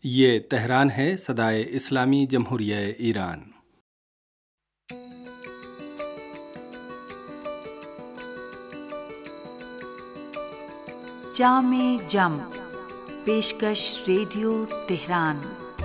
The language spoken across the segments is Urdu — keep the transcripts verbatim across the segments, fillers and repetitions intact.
یہ تہران ہے، صدائے اسلامی جمہوریہ ایران۔ جام جم پیشکش ریڈیو تہران۔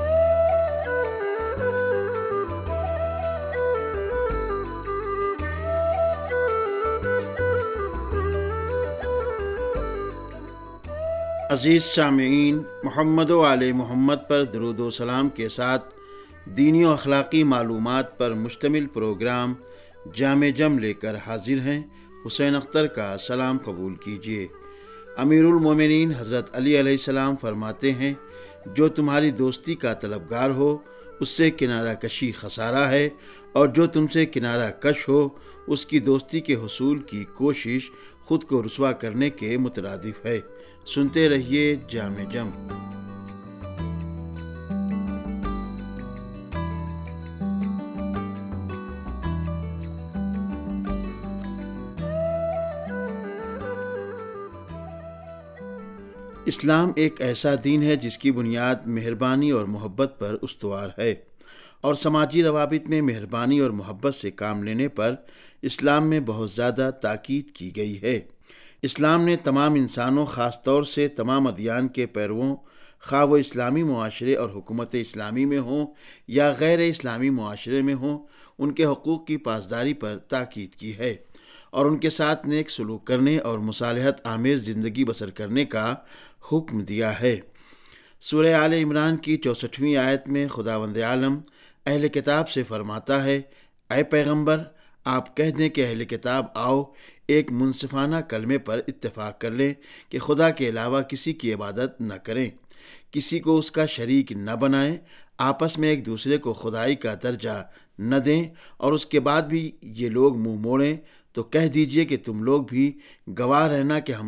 عزیز سامعین، محمد و آل محمد پر درود و سلام کے ساتھ دینی و اخلاقی معلومات پر مشتمل پروگرام جام جم لے کر حاضر ہیں۔ حسین اختر کا سلام قبول کیجیے۔ امیر المومنین حضرت علی علیہ السلام فرماتے ہیں، جو تمہاری دوستی کا طلبگار ہو اس سے کنارہ کشی خسارہ ہے، اور جو تم سے کنارہ کش ہو اس کی دوستی کے حصول کی کوشش خود کو رسوا کرنے کے مترادف ہے۔ سنتے رہیے جام جم۔ اسلام ایک ایسا دین ہے جس کی بنیاد مہربانی اور محبت پر استوار ہے، اور سماجی روابط میں مہربانی اور محبت سے کام لینے پر اسلام میں بہت زیادہ تاکید کی گئی ہے۔ اسلام نے تمام انسانوں، خاص طور سے تمام ادیان کے پیرووں، خواہ وہ اسلامی معاشرے اور حکومت اسلامی میں ہوں یا غیر اسلامی معاشرے میں ہوں، ان کے حقوق کی پاسداری پر تاکید کی ہے، اور ان کے ساتھ نیک سلوک کرنے اور مصالحت آمیز زندگی بسر کرنے کا حکم دیا ہے۔ سورہ آل عمران کی چونسٹھویں آیت میں خداوند عالم اہل کتاب سے فرماتا ہے، اے پیغمبر، آپ کہہ دیں کہ اہل کتاب آؤ، ایک منصفانہ کلمے پر اتفاق کر لیں کہ خدا کے علاوہ کسی کی عبادت نہ کریں، کسی کو اس کا شریک نہ بنائیں، آپس میں ایک دوسرے کو خدائی کا درجہ نہ دیں، اور اس کے بعد بھی یہ لوگ منہ موڑیں تو کہہ دیجئے کہ تم لوگ بھی گواہ رہنا کہ ہم